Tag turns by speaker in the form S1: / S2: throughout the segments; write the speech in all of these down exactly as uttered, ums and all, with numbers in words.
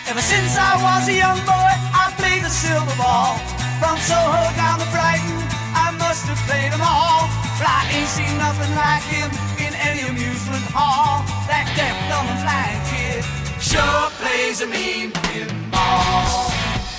S1: Ever since I was a young boy, I played the silver ball. From Soho down to Brighton, I must have played them all. But I ain't seen nothing like him in any amusement hall. That deaf, dumb and blind kid sure plays a mean pinball.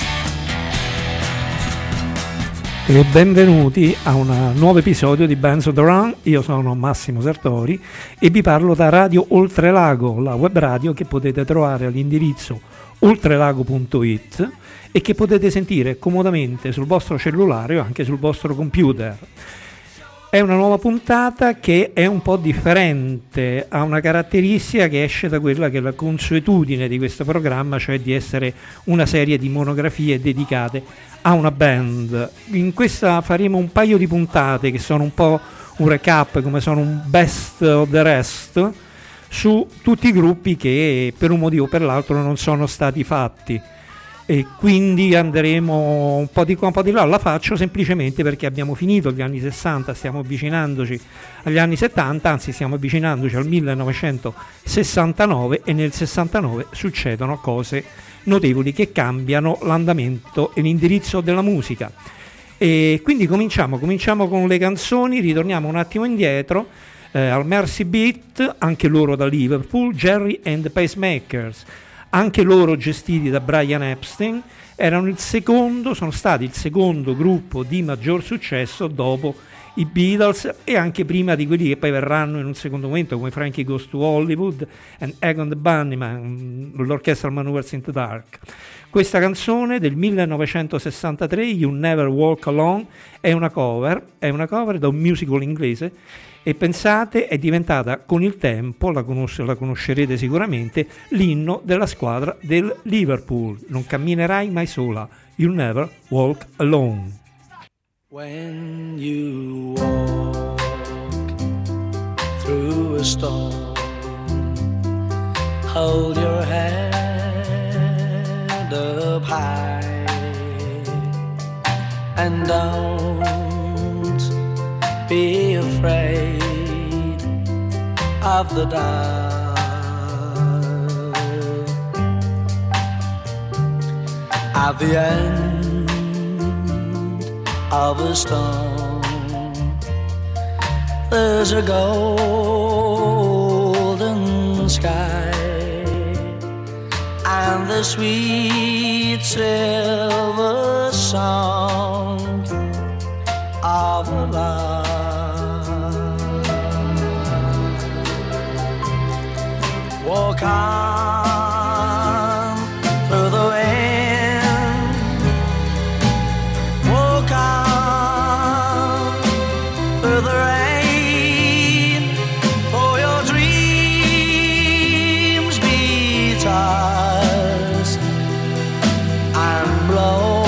S2: E benvenuti a un nuovo episodio di Bands on the Run. Io sono Massimo Sartori e vi parlo da Radio Oltrelago, la web radio che potete trovare all'indirizzo oltrelago punto it e che potete sentire comodamente sul vostro cellulare o anche sul vostro computer. È una nuova puntata che è un po' differente, ha una caratteristica che esce da quella che è la consuetudine di questo programma, cioè di essere una serie di monografie dedicate a una band. In questa faremo un paio di puntate che sono un po' un recap, come sono un best of the rest, su tutti i gruppi che per un motivo o per l'altro non sono stati fatti, e quindi andremo un po' di qua un po' di là. La faccio semplicemente perché abbiamo finito gli anni sessanta, stiamo avvicinandoci agli anni settanta, anzi stiamo avvicinandoci al millenovecentosessantanove, e nel sessantanove succedono cose notevoli che cambiano l'andamento e l'indirizzo della musica. E quindi cominciamo cominciamo con le canzoni, ritorniamo un attimo indietro. Eh, al Mercy Beat, anche loro da Liverpool, Jerry and the Pacemakers, anche loro gestiti da Brian Epstein, erano il secondo, sono stati il secondo gruppo di maggior successo dopo i Beatles e anche prima di quelli che poi verranno in un secondo momento, come Frankie Goes to Hollywood e Egon the Bunnyman, l'Orchestral Maneuvers in the Dark. Questa canzone del millenovecentosessantatré, You Never Walk Alone, è una cover, è una cover da un musical inglese, e pensate, è diventata con il tempo, la, conos- la conoscerete sicuramente, l'inno della squadra del Liverpool. Non camminerai mai sola, You'll Never Walk Alone.
S3: When you walk through a storm, hold your head up high and don't be afraid of the dark. At the end of a storm, there's a golden sky and the sweet silver song of love. Walk on through the wind, walk on through the rain, for your dreams be tossed and blown.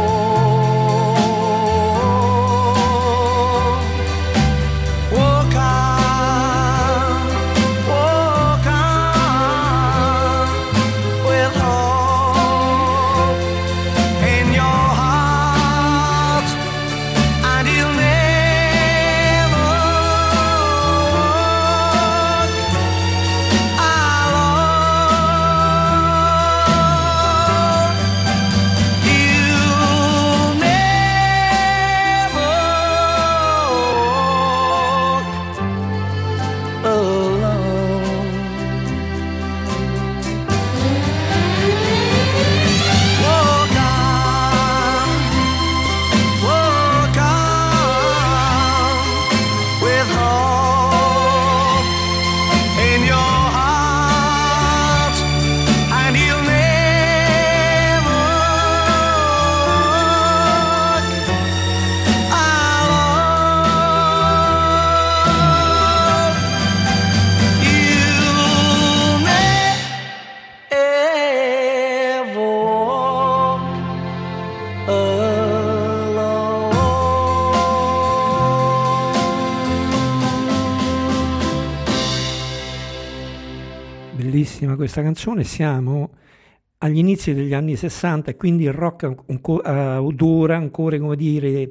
S2: Bellissima questa canzone. Siamo agli inizi degli anni sessanta e quindi il rock uh, dura ancora, come dire,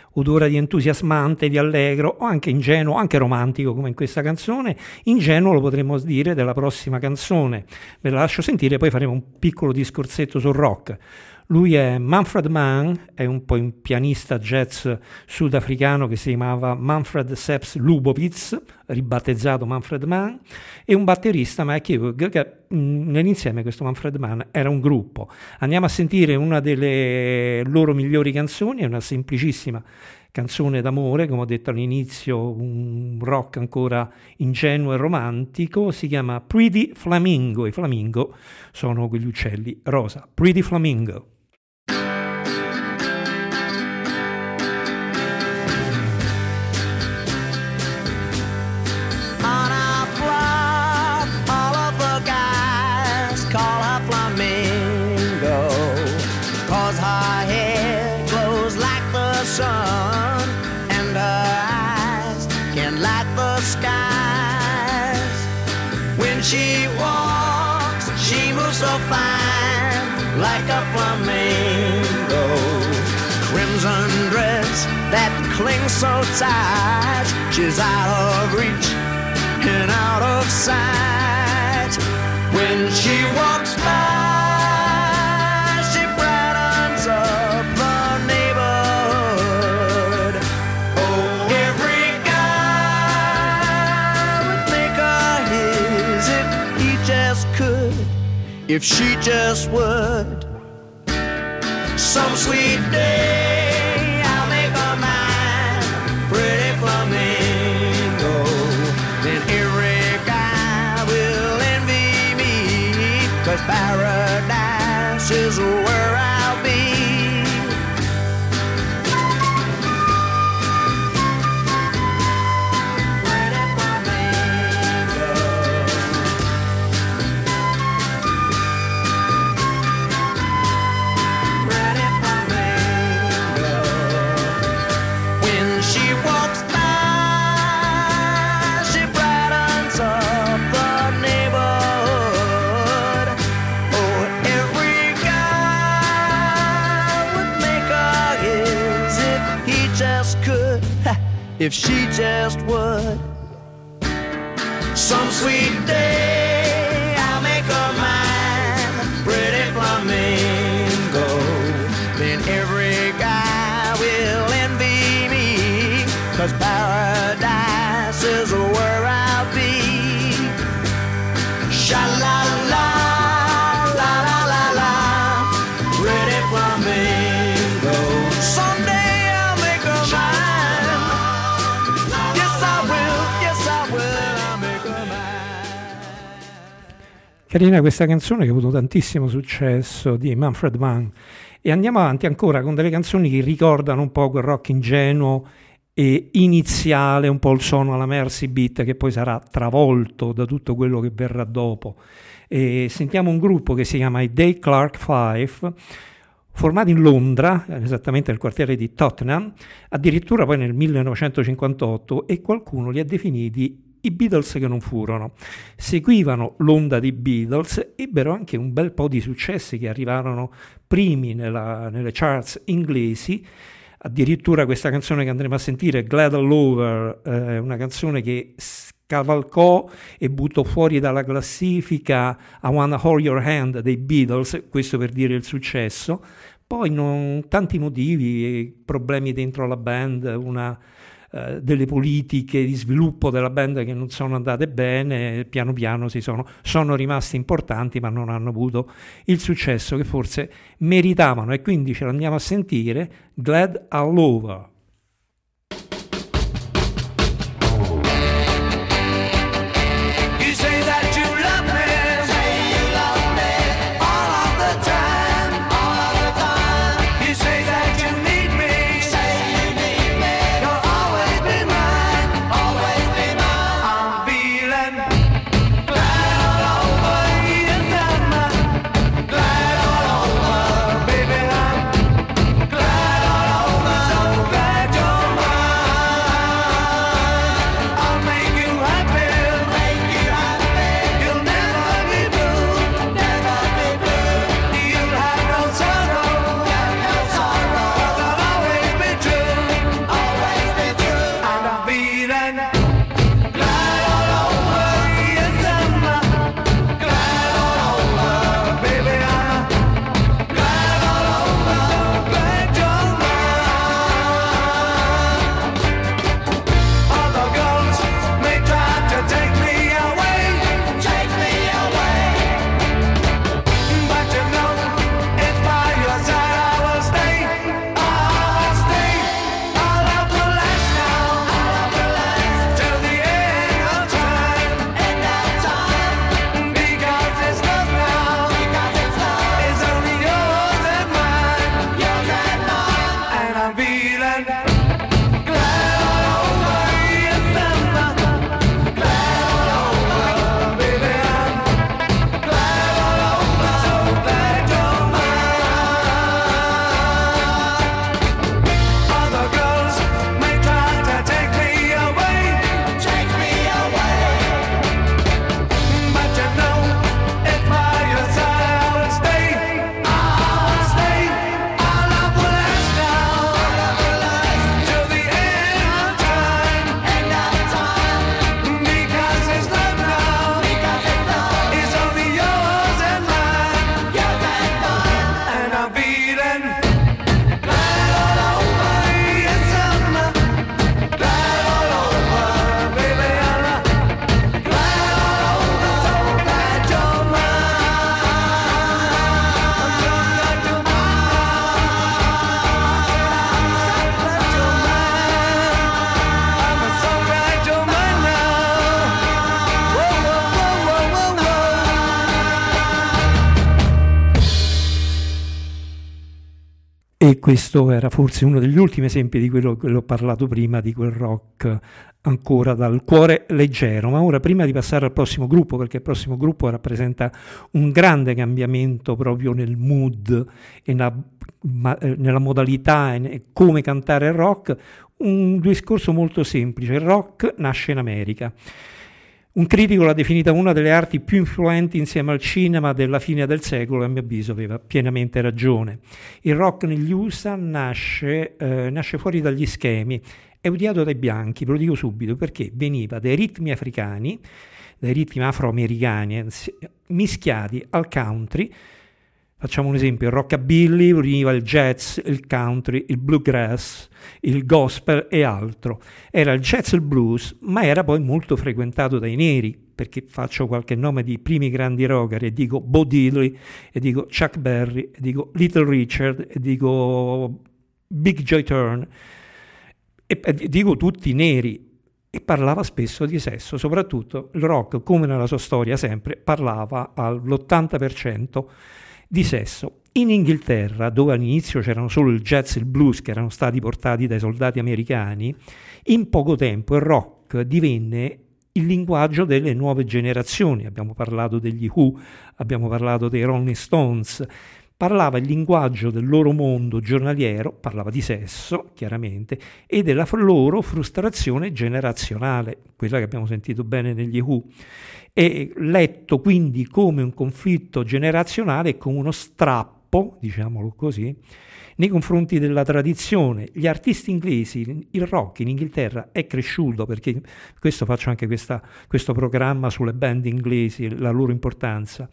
S2: odora di entusiasmante, di allegro o anche ingenuo, anche romantico come in questa canzone. Ingenuo lo potremmo dire della prossima canzone, ve la lascio sentire, poi faremo un piccolo discorsetto sul rock. Lui è Manfred Mann, è un po' un pianista jazz sudafricano che si chiamava Manfred Seps Lubowitz, ribattezzato Manfred Mann, e un batterista, Mike Hugh, che mh, nell'insieme questo Manfred Mann era un gruppo. Andiamo a sentire una delle loro migliori canzoni, è una semplicissima canzone d'amore, come ho detto all'inizio, un rock ancora ingenuo e romantico, si chiama Pretty Flamingo. I flamingo sono quegli uccelli rosa. Pretty Flamingo.
S3: On our block, all of the guys call her Flamingo, 'cause her hair glows like the sun and her eyes can light the skies. When she walks, she moves so fine like a flamingo. Crimson dress that clings so tight, she's out of reach and out of sight. When she walks by, she brightens up the neighborhood. Oh, every guy would make her his if he just could, if she just would. Some sweet day I'll make her mine, pretty flamingo. Then every guy will envy me, 'cause paradise is where I'll be. Pretty flamingo. Pretty flamingo. When she walks by, she brightens up the neighborhood. Oh, every guy would make her his if he just could, if she just would. Some sweet day I'll make her mine, pretty flamingo. Then every guy will envy me, 'cause paradise is where I'll be. Sha-la-la, la-la-la-la, pretty flamingo. Someday I'll make her mine. Yes, I will, yes, I will, I'll make her mine.
S2: Carina questa canzone che ha avuto tantissimo successo, di Manfred Mann. E andiamo avanti ancora con delle canzoni che ricordano un po' quel rock ingenuo e iniziale, un po' il suono alla Mercy Beat, che poi sarà travolto da tutto quello che verrà dopo. E sentiamo un gruppo che si chiama i Dave Clark Five, formati in Londra, esattamente nel quartiere di Tottenham, addirittura poi nel millenovecentocinquantotto, e qualcuno li ha definiti i Beatles che non furono. Seguivano l'onda dei Beatles, ebbero anche un bel po' di successi che arrivarono primi nella, nelle charts inglesi. Addirittura questa canzone che andremo a sentire, Glad All Over, è eh, una canzone che scavalcò e buttò fuori dalla classifica I Wanna Hold Your Hand dei Beatles, questo per dire il successo. Poi non, tanti motivi, problemi dentro la band, una Uh, delle politiche di sviluppo della band che non sono andate bene, piano piano si sono, sono rimasti importanti ma non hanno avuto il successo che forse meritavano, e quindi ce l'andiamo a sentire, Glad All Over.
S1: You say that you love me, say you love me all of the time, all of the time. You say that you need me, say you need me. You'll always be mine, always be mine. I'm feeling glad all over, yes I'm glad all over, baby I'm glad all over, so glad.
S2: E questo era forse uno degli ultimi esempi di quello che ho parlato prima, di quel rock ancora dal cuore leggero. Ma ora, prima di passare al prossimo gruppo, perché il prossimo gruppo rappresenta un grande cambiamento proprio nel mood e na, ma, nella modalità e come cantare il rock, un discorso molto semplice: il rock nasce in America. Un critico l'ha definita una delle arti più influenti insieme al cinema della fine del secolo, e a mio avviso aveva pienamente ragione. Il rock negli U S A nasce, eh, nasce fuori dagli schemi, è odiato dai bianchi, ve lo dico subito, perché veniva dai ritmi africani, dai ritmi afroamericani mischiati al country. Facciamo un esempio: il rockabilly, univa il jazz, il country, il bluegrass, il gospel e altro. Era il jazz e il blues, ma era poi molto frequentato dai neri, perché faccio qualche nome di primi grandi rocker e dico Bo Diddley, e dico Chuck Berry, e dico Little Richard, e dico Big Joy Turner, e, e dico tutti neri. E parlava spesso di sesso, soprattutto il rock, come nella sua storia sempre, parlava all'ottanta per cento di sesso. In Inghilterra, dove all'inizio c'erano solo il jazz e il blues che erano stati portati dai soldati americani, in poco tempo il rock divenne il linguaggio delle nuove generazioni. Abbiamo parlato degli Who, abbiamo parlato dei Rolling Stones. Parlava il linguaggio del loro mondo giornaliero, parlava di sesso, chiaramente, e della loro frustrazione generazionale, quella che abbiamo sentito bene negli Who. È letto quindi come un conflitto generazionale e come uno strappo, diciamolo così, nei confronti della tradizione. Gli artisti inglesi, il rock in Inghilterra è cresciuto, perché questo faccio anche questa, questo programma sulle band inglesi, la loro importanza.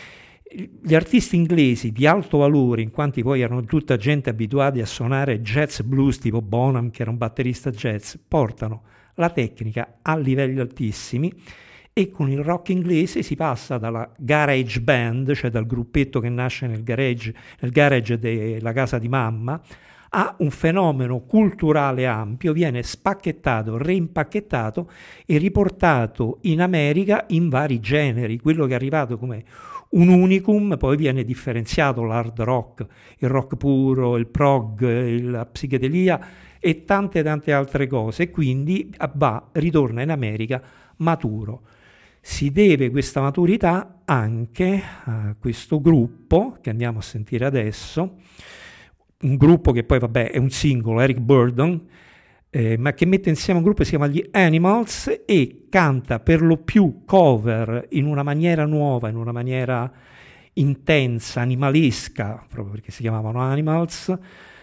S2: Gli artisti inglesi di alto valore, in quanti poi erano tutta gente abituati a suonare jazz blues tipo Bonham, che era un batterista jazz, portano la tecnica a livelli altissimi, e con il rock inglese si passa dalla garage band, cioè dal gruppetto che nasce nel garage, nel garage della casa di mamma, a un fenomeno culturale ampio, viene spacchettato, reimpacchettato e riportato in America in vari generi. Quello che è arrivato come un unicum poi viene differenziato: l'hard rock, il rock puro, il prog, la psichedelia e tante tante altre cose, e quindi va, ritorna in America maturo. Si deve questa maturità anche a questo gruppo che andiamo a sentire adesso, un gruppo che poi vabbè è un singolo, Eric Burdon, eh, ma che mette insieme un gruppo che si chiama gli Animals e canta per lo più cover in una maniera nuova, in una maniera intensa, animalesca, proprio perché si chiamavano Animals,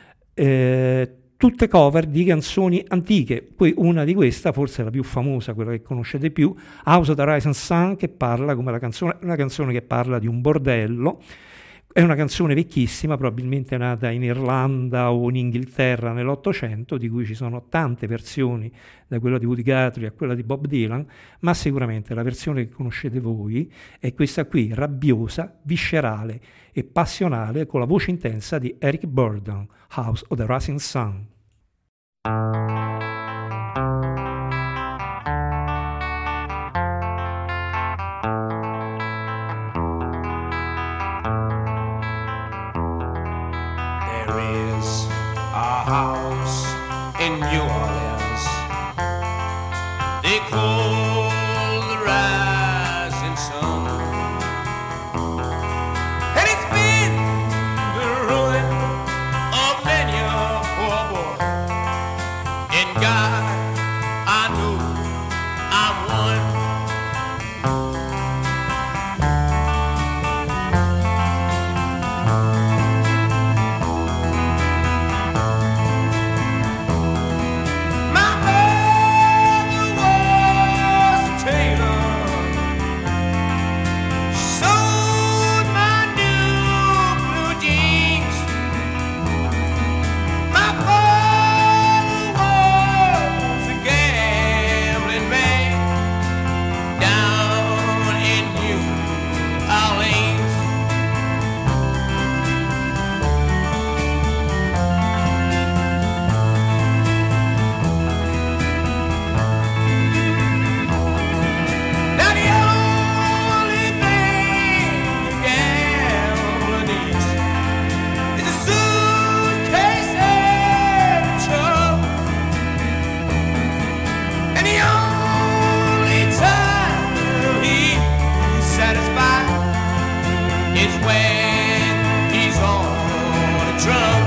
S2: eh, tutte cover di canzoni antiche. Poi una di queste, forse la più famosa, quella che conoscete più, House of the Rising Sun, che parla come la canzone, una canzone che parla di un bordello. È una canzone vecchissima, probabilmente nata in Irlanda o in Inghilterra nell'Ottocento, di cui ci sono tante versioni, da quella di Woody Guthrie a quella di Bob Dylan, ma sicuramente la versione che conoscete voi è questa qui, rabbiosa, viscerale e passionale, con la voce intensa di Eric Burdon, House of the Rising Sun.
S3: House in New Orleans they call the rising sun, and it's been the ruin of many a poor boy. And God, I know I'm one. My mother was when he's on a drum.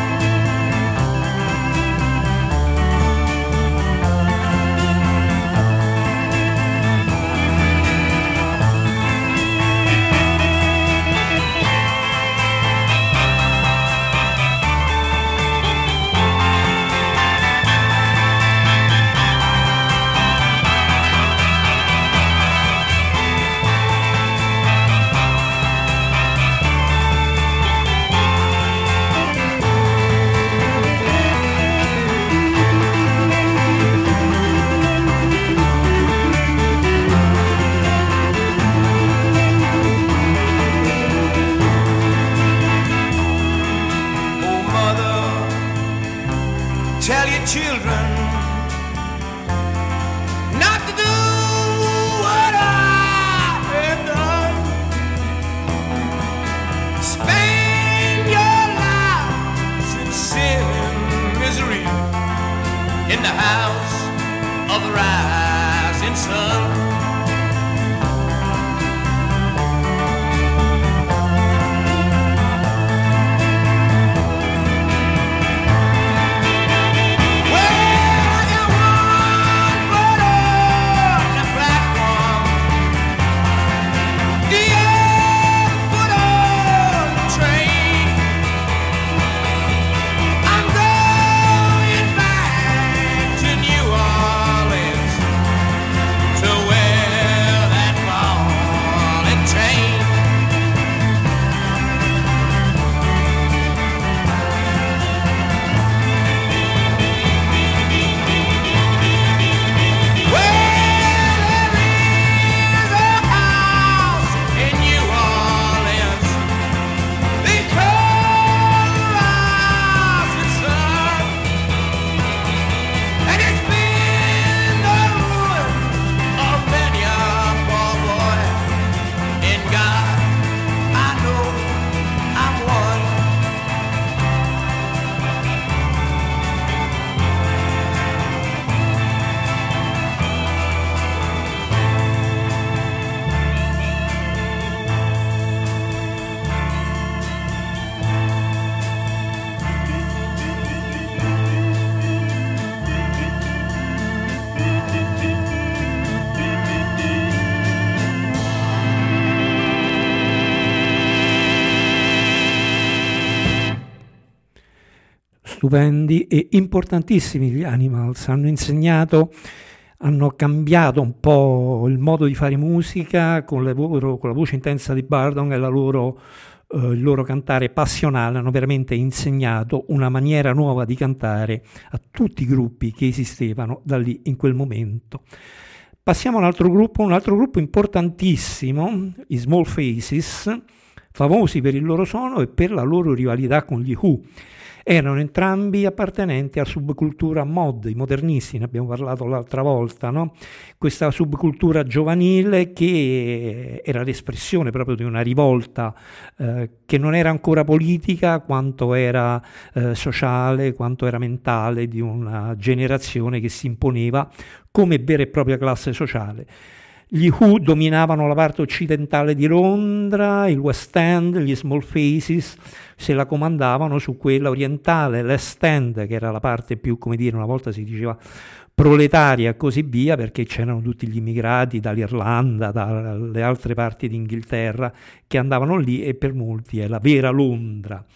S1: Tell your children not to do what I have done. Spend your lives in sin and misery in the house of the rising sun.
S2: Stupendi e importantissimi gli Animals, hanno insegnato, hanno cambiato un po' il modo di fare musica con, le loro, con la voce intensa di Bardon e la loro, eh, il loro cantare passionale, hanno veramente insegnato una maniera nuova di cantare a tutti i gruppi che esistevano da lì in quel momento. Passiamo a un altro gruppo, un altro gruppo importantissimo, i Small Faces, famosi per il loro suono e per la loro rivalità con gli Who. Erano entrambi appartenenti a subcultura mod, i modernisti, ne abbiamo parlato l'altra volta, no? Questa subcultura giovanile che era l'espressione proprio di una rivolta eh, che non era ancora politica quanto era eh, sociale, quanto era mentale, di una generazione che si imponeva come vera e propria classe sociale. Gli Who dominavano la parte occidentale di Londra, il West End, gli Small Faces se la comandavano su quella orientale, l'Est End, che era la parte più, come dire, una volta si diceva proletaria e così via, perché c'erano tutti gli immigrati dall'Irlanda, dalle altre parti d'Inghilterra che andavano lì, e per molti è la vera Londra.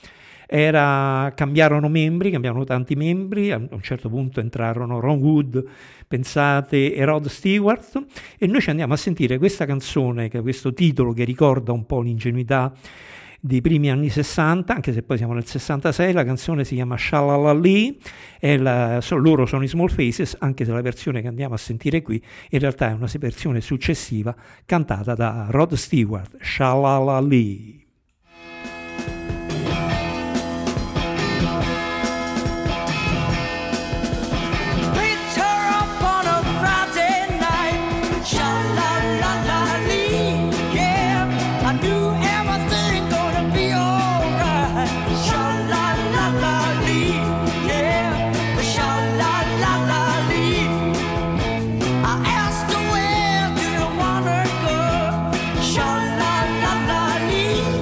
S2: Era, cambiarono membri, cambiarono tanti membri, a un certo punto entrarono Ron Wood, pensate, e Rod Stewart, e noi ci andiamo a sentire questa canzone, che questo titolo che ricorda un po' l'ingenuità dei primi anni sessanta, anche se poi siamo nel sessantasei. La canzone si chiama Shalala-Lee, e la, so, loro sono i Small Faces, anche se la versione che andiamo a sentire qui in realtà è una versione successiva cantata da Rod Stewart, Shalala-Lee.
S1: Sha la la la lee.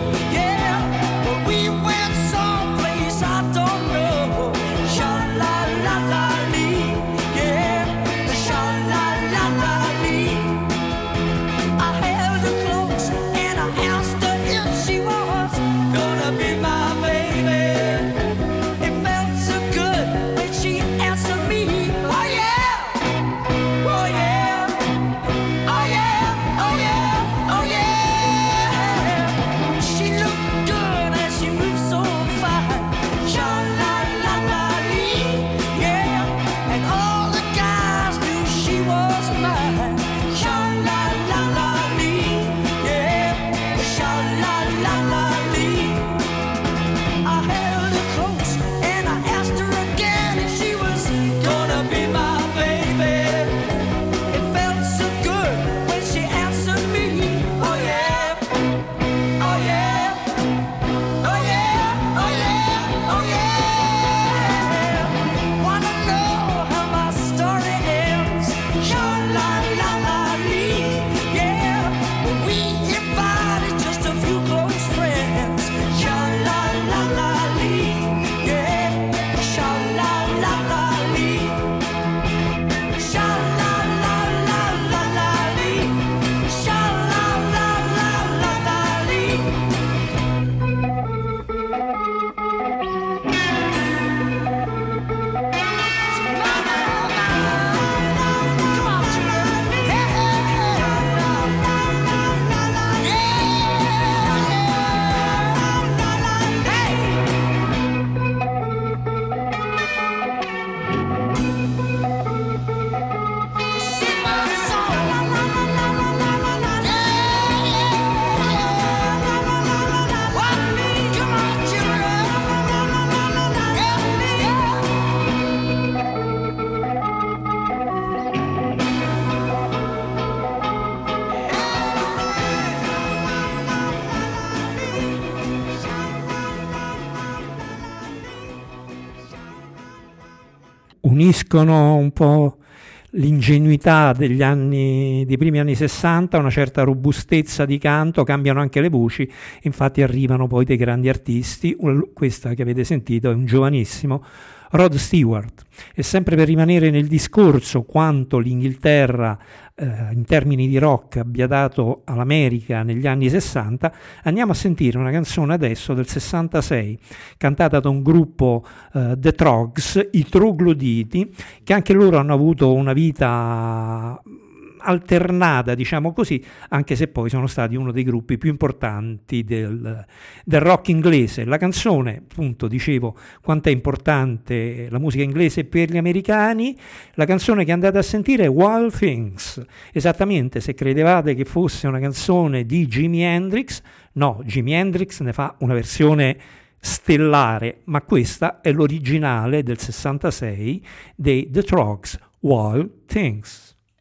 S2: uniscono un po' l'ingenuità degli anni, dei primi anni sessanta, una certa robustezza di canto, cambiano anche le voci, infatti arrivano poi dei grandi artisti. Questa che avete sentito è un giovanissimo Rod Stewart. E sempre per rimanere nel discorso quanto l'Inghilterra eh, in termini di rock abbia dato all'America negli anni sessanta, andiamo a sentire una canzone adesso del sessantasei, cantata da un gruppo eh, The Trogs, i Trogloditi, che anche loro hanno avuto una vita alternata, diciamo così, anche se poi sono stati uno dei gruppi più importanti del, del rock inglese. La canzone, appunto, dicevo quanto è importante la musica inglese per gli americani. La canzone che andate a sentire è Wild Things. Esattamente, se credevate che fosse una canzone di Jimi Hendrix, no, Jimi Hendrix ne fa una versione stellare, ma questa è l'originale del sessantasei dei The Trogs, Wild Things.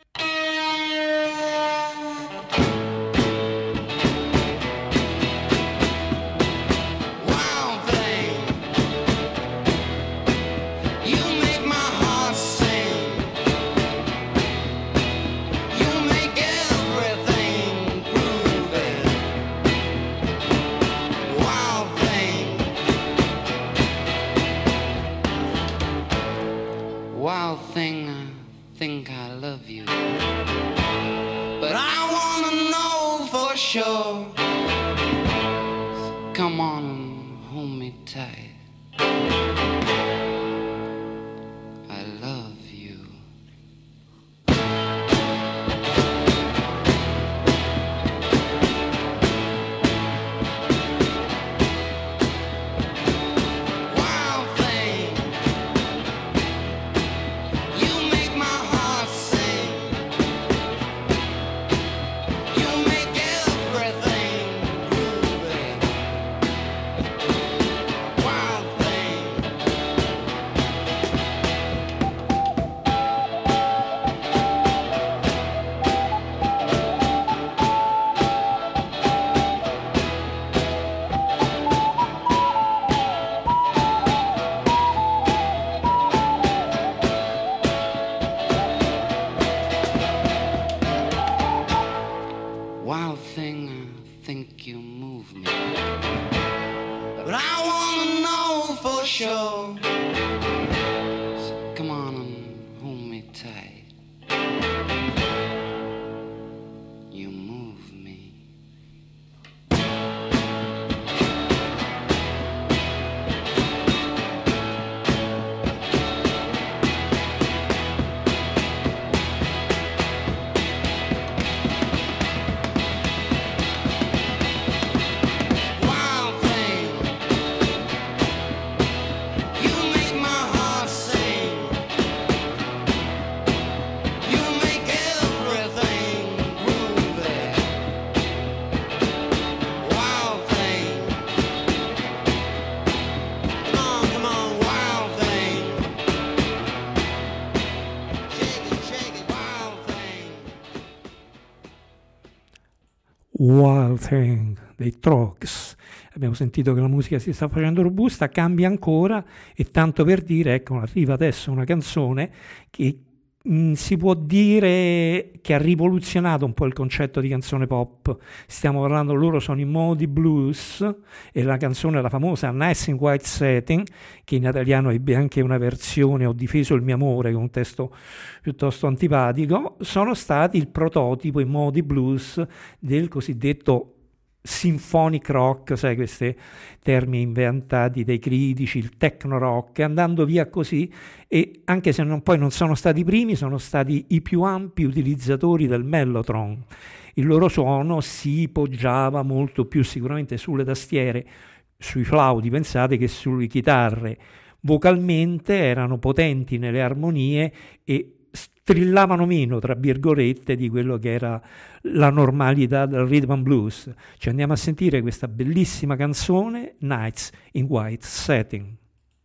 S4: Wild thing, I think I love you, but I wanna know for sure. So come on and hold me tight. I love you.
S2: Wild Thing dei Trogs. Abbiamo sentito che la musica si sta facendo robusta, cambia ancora, e tanto per dire, ecco, arriva adesso una canzone che mh, si può dire che ha rivoluzionato un po' il concetto di canzone pop. Stiamo parlando, loro sono i Moody Blues, e la canzone, la famosa Nice in White Satin, che in italiano ebbe anche una versione, Ho difeso il mio amore, con un testo piuttosto antipatico, sono stati il prototipo, i Moody Blues, del cosiddetto symphonic rock, sai, questi termini inventati dai critici, il techno rock, andando via così, e anche se non, poi non sono stati i primi, sono stati i più ampi utilizzatori del mellotron. Il loro suono si poggiava molto più sicuramente sulle tastiere, sui flauti, pensate, che sulle chitarre. Vocalmente erano potenti nelle armonie e strillavano meno, tra virgolette, di quello che era la normalità del rhythm and blues. Ci andiamo a sentire questa bellissima canzone, Nights in White Satin.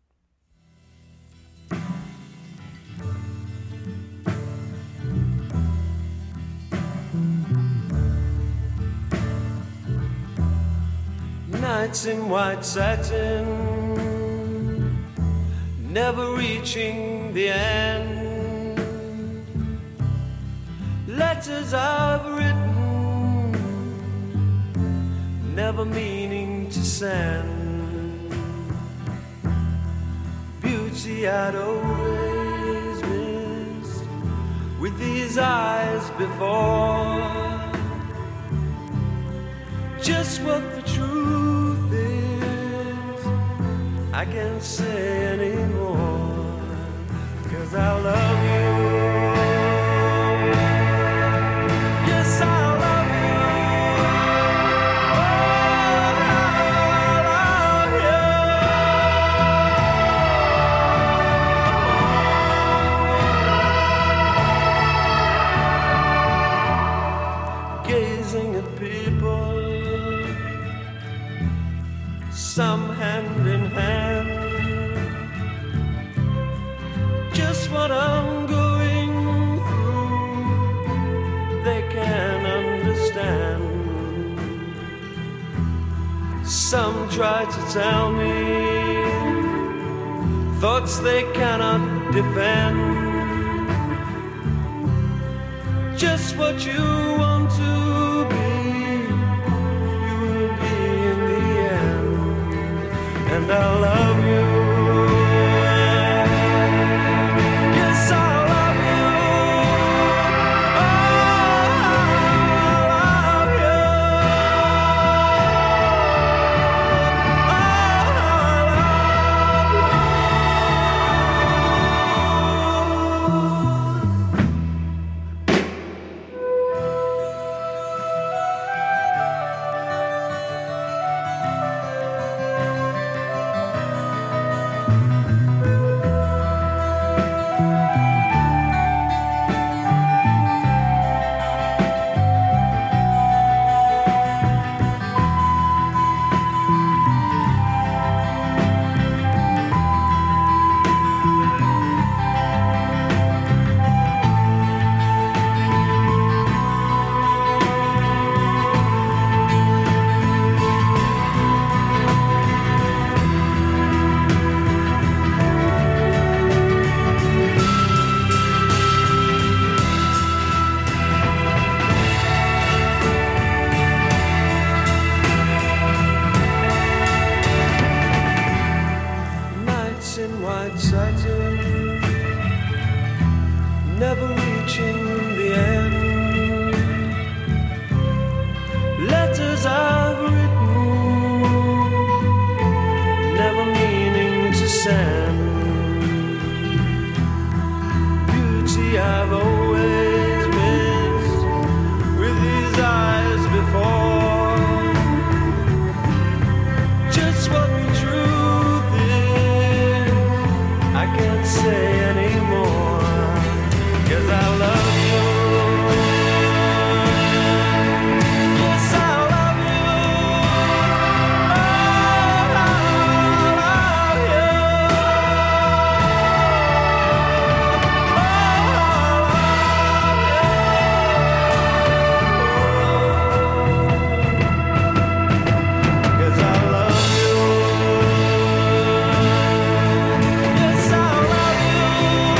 S5: Nights in white satin, never reaching
S3: the end. Letters I've written, never meaning to send. Beauty I'd always missed with these eyes before. Just what the truth is, I can't say anymore, 'cause I love you. Yes, I love you. Oh, I love you. Gazing at people, some hand in hand, just what I'm going through, they can understand. Some try to tell me thoughts they cannot defend. Just what you want to be, you will be in the end. And I love you. Yes, I love you. Oh, I love you. Never reaching the end. Letters I've written, never meaning to send. Beauty I've always missed with these eyes before. Just what the truth is, I can't say anymore. 'Cause I love you. Yes, I love you. Oh, I love you. Oh, 'cause I love you. Yes, I love you.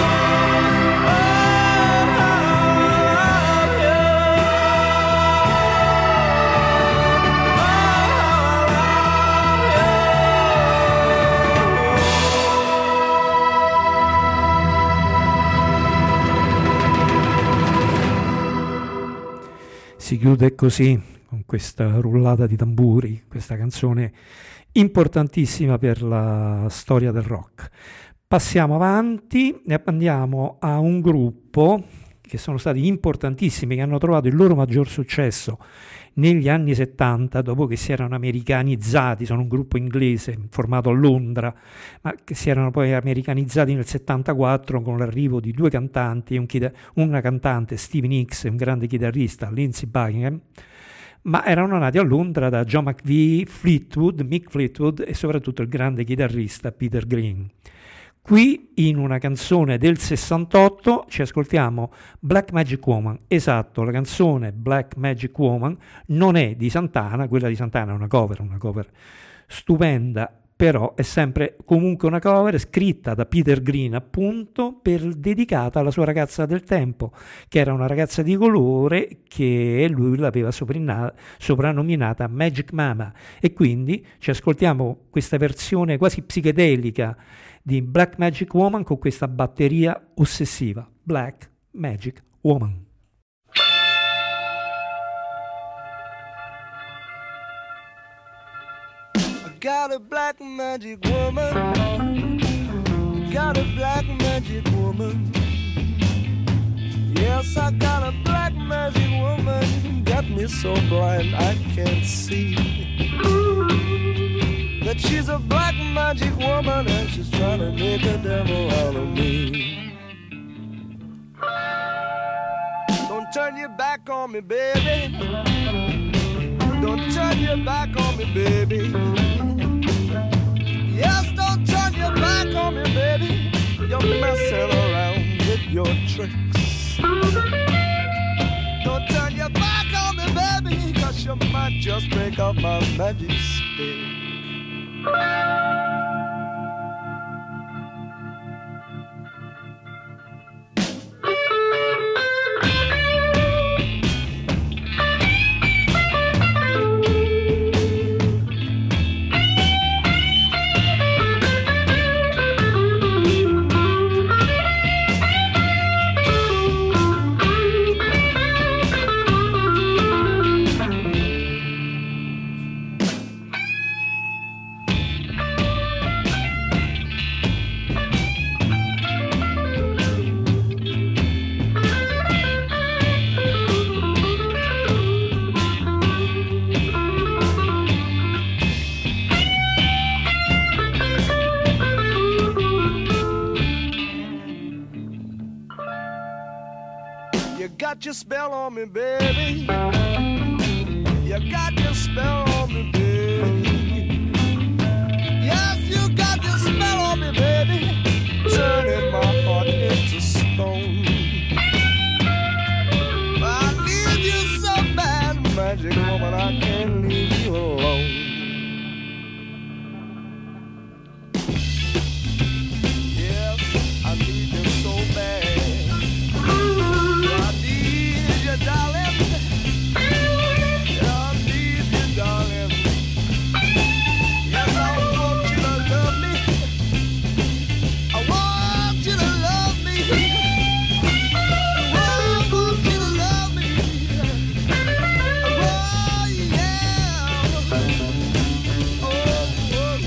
S2: Si chiude così, con questa rullata di tamburi, questa canzone importantissima per la storia del rock. Passiamo avanti e andiamo a un gruppo che sono stati importantissimi, che hanno trovato il loro maggior successo negli anni settanta, dopo che si erano americanizzati. Sono un gruppo inglese formato a Londra, ma che si erano poi americanizzati nel settantaquattro con l'arrivo di due cantanti, un chita- una cantante, Stevie Nicks, e un grande chitarrista, Lindsey Buckingham, ma erano nati a Londra da John McVie, Fleetwood, Mick Fleetwood e soprattutto il grande chitarrista Peter Green. Qui in una canzone del sessantotto ci ascoltiamo Black Magic Woman. Esatto, la canzone Black Magic Woman non è di Santana, quella di Santana è una cover, una cover stupenda, però è sempre comunque una cover scritta da Peter Green, appunto, per, dedicata alla sua ragazza del tempo, che era una ragazza di colore che lui l'aveva soprannominata Magic Mama, e quindi ci ascoltiamo questa versione quasi psichedelica di Black Magic Woman con questa batteria ossessiva. Black Magic Woman.
S3: Got a black magic woman, got a black magic woman. Yes, I got a black magic woman, got me so blind I can't see that she's a black magic woman and she's trying to make a devil out of me. Don't turn your back on me, baby. Don't turn your back on me, baby. Yes, don't turn your back on me, baby. You're messing around with your tricks. Don't turn your back on me, baby, cause you might just break off my magic stick. Got your spell on me, baby. You got your spell on me, baby. Yes, you got your spell on me, baby. Turning my heart into stone. I need you so bad, magic woman, I can't leave you alone. Yes, I need you so bad. Darling, I need you, darling. Yes, I want you to love me. I want you to love me. I want you to love me. Oh, yeah. Oh, oh,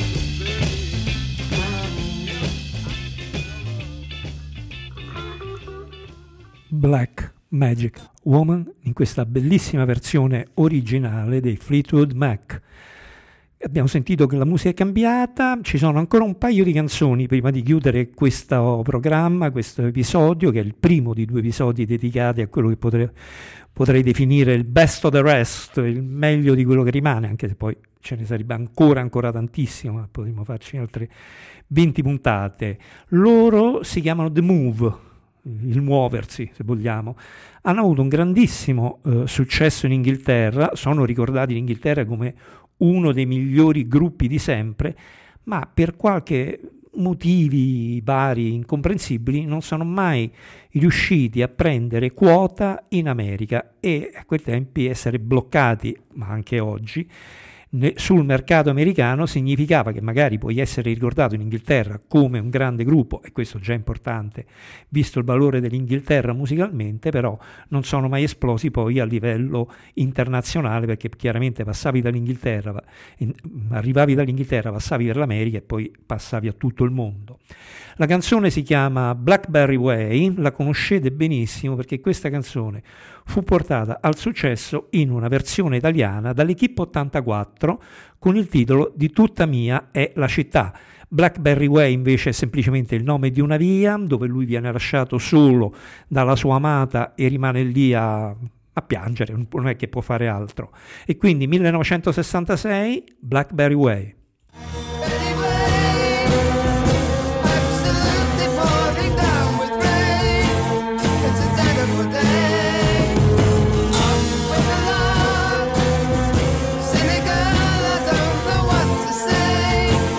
S2: baby. Black Magic Woman in questa bellissima versione originale dei Fleetwood Mac. Abbiamo sentito che la musica è cambiata, ci sono ancora un paio di canzoni prima di chiudere questo programma, questo episodio, che è il primo di due episodi dedicati a quello che potrei, potrei definire il best of the rest, il meglio di quello che rimane, anche se poi ce ne sarebbe ancora ancora tantissimo, ma potremmo farci altre venti puntate. Loro si chiamano The Move, il muoversi, se vogliamo. Hanno avuto un grandissimo eh, successo in Inghilterra, sono ricordati in Inghilterra come uno dei migliori gruppi di sempre, ma per qualche motivi vari incomprensibili non sono mai riusciti a prendere quota in America e a quei tempi essere bloccati, ma anche oggi, sul mercato americano significava che magari puoi essere ricordato in Inghilterra come un grande gruppo, e questo già è importante visto il valore dell'Inghilterra musicalmente, però non sono mai esplosi poi a livello internazionale, perché chiaramente passavi dall'Inghilterra, in, arrivavi dall'Inghilterra, passavi per l'America e poi passavi a tutto il mondo. La canzone si chiama Blackberry Way, la conoscete benissimo perché questa canzone fu portata al successo in una versione italiana dall'Equipe ottantaquattro con il titolo Di tutta mia è la città. Blackberry Way invece è semplicemente il nome di una via dove lui viene lasciato solo dalla sua amata e rimane lì a, a piangere, non è che può fare altro. E quindi millenovecentosessantasei, Blackberry Way.
S5: Cynical, I don't know what to say.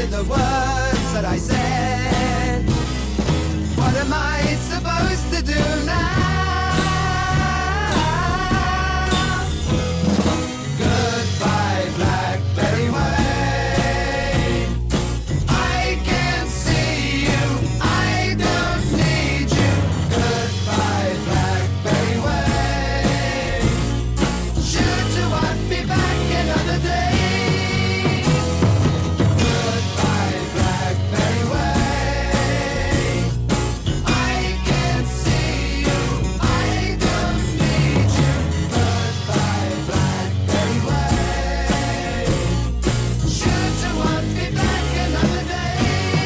S3: with the words that I said. What am I supposed to do now? Goodbye, Blackberry Way. I can't see you, I don't need you. Goodbye, Blackberry Way. Sure to want me back another day. Goodbye, Blackberry Way. I can't see you, I don't need you. Goodbye, Blackberry Way. Sure to want me back another day.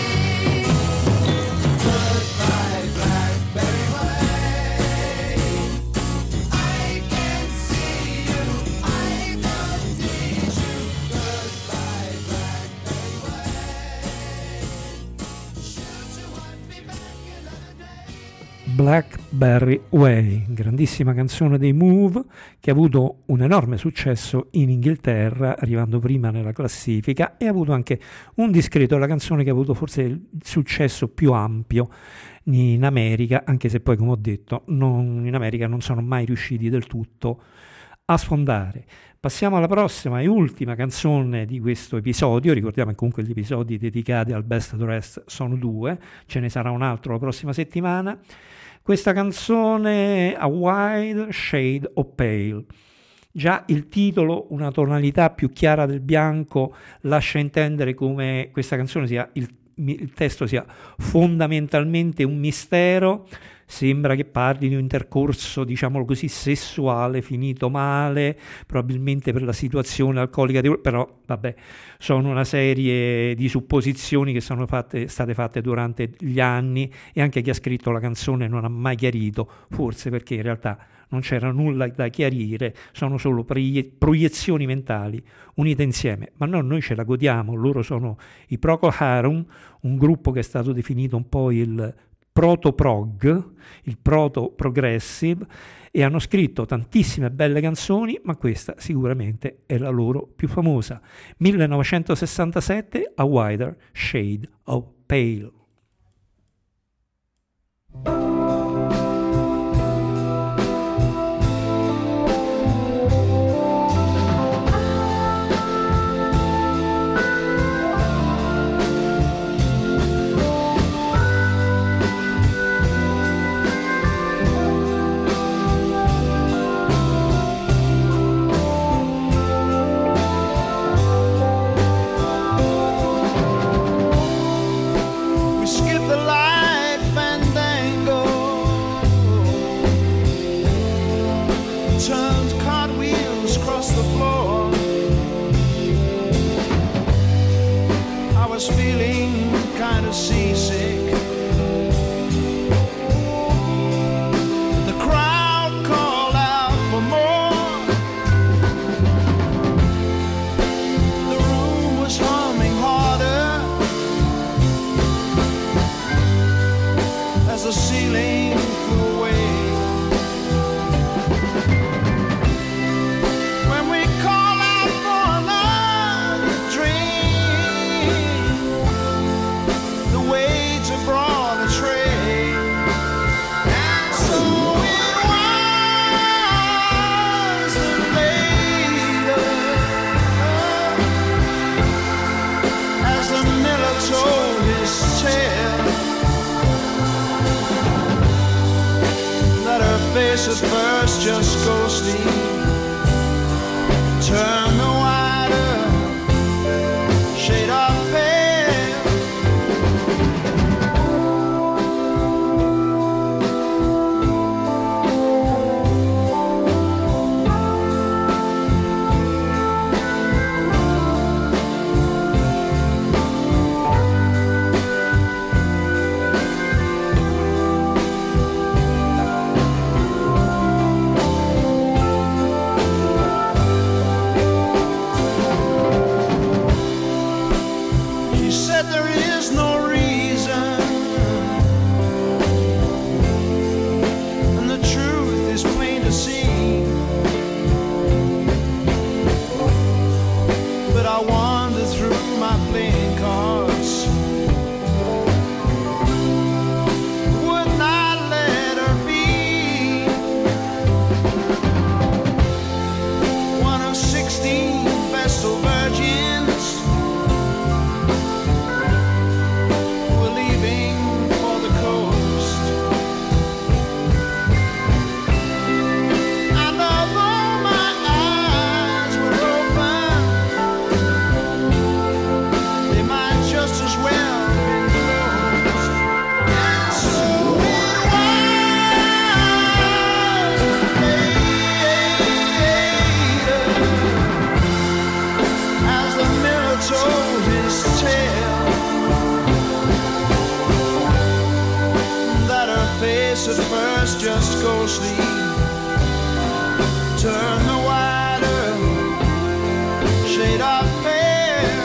S3: Goodbye, Blackberry Way. I can't see you, I don't need you. Goodbye, Blackberry Way. Sure to want me back another day.
S2: Blackberry Way, grandissima canzone dei Move che ha avuto un enorme successo in Inghilterra, arrivando prima nella classifica, e ha avuto anche un discreto, la canzone che ha avuto forse il successo più ampio in America, anche se poi, come ho detto, non- in America non sono mai riusciti del tutto a sfondare. Passiamo alla prossima e ultima canzone di questo episodio. Ricordiamo che comunque gli episodi dedicati al Best Dressed sono due, ce ne sarà un altro la prossima settimana. Questa canzone, A Wide Shade of Pale. Già il titolo, una tonalità più chiara del bianco, lascia intendere come questa canzone sia, il, il testo sia fondamentalmente un mistero. Sembra che parli di un intercorso, diciamolo così, sessuale finito male, probabilmente per la situazione alcolica, di... però vabbè, sono una serie di supposizioni che sono fatte, state fatte durante gli anni, e anche chi ha scritto la canzone non ha mai chiarito, forse perché in realtà non c'era nulla da chiarire, sono solo proie- proiezioni mentali unite insieme. Ma no, noi ce la godiamo. Loro sono i Procol Harum, un gruppo che è stato definito un po' il proto-prog, il proto-progressive, e hanno scritto tantissime belle canzoni, ma questa sicuramente è la loro più famosa. millenovecentosessantasette, A Wider Shade of Pale.
S3: We skip the light fandango, turned cartwheels across the floor. I was feeling kind of seasick. The crowd called out for more. The room was humming harder as the ceiling flew away. When we call out for another drink, the waiter brought a tray, and so it was that later, as the miller told his tale, that her face at first just ghostly turned the wider shade of pale. She said there is no reason, and the truth is plain to see. But I wander through my playing cards, go sleep. Turn the wider shade of pale.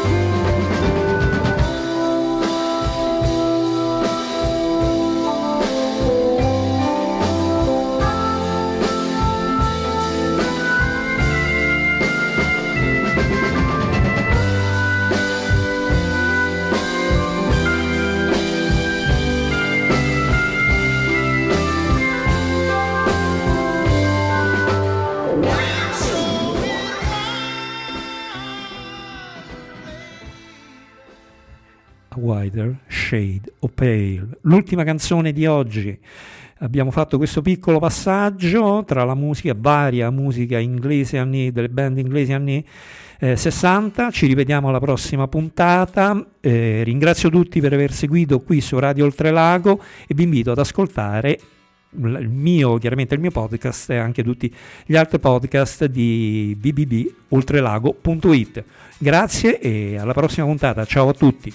S2: Wider Shade of Pale, l'ultima canzone di oggi. Abbiamo fatto questo piccolo passaggio tra la musica, varia musica inglese anni, delle band inglesi anni eh, sessanta. Ci rivediamo alla prossima puntata. Eh, ringrazio tutti per aver seguito qui su Radio Oltrelago e vi invito ad ascoltare il mio, chiaramente il mio podcast e anche tutti gli altri podcast di w w w punto oltrelago punto i t. Grazie e alla prossima puntata. Ciao a tutti.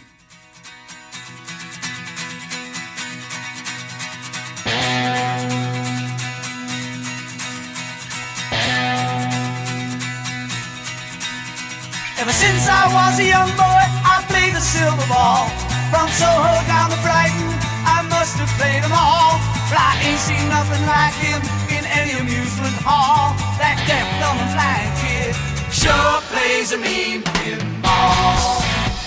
S1: Ever since I was a young boy, I played the silver ball. From Soho down to Brighton, I must have played them all. But I ain't seen nothing like him in any amusement hall. That deaf, dumb and blind kid sure plays a mean pinball.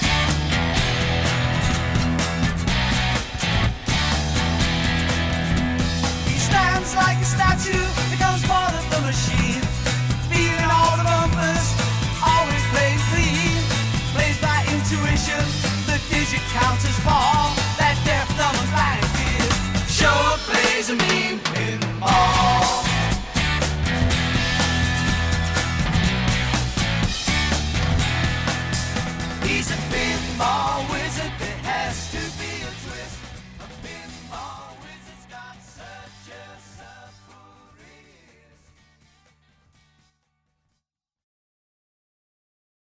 S1: He stands like a statue, becomes part of the machine, feeling all the bumpers, always plays clean, plays by intuition, the digit counters fall. That deaf, dumb and blind kid sure plays a mean pinball. He's a pinball wizard.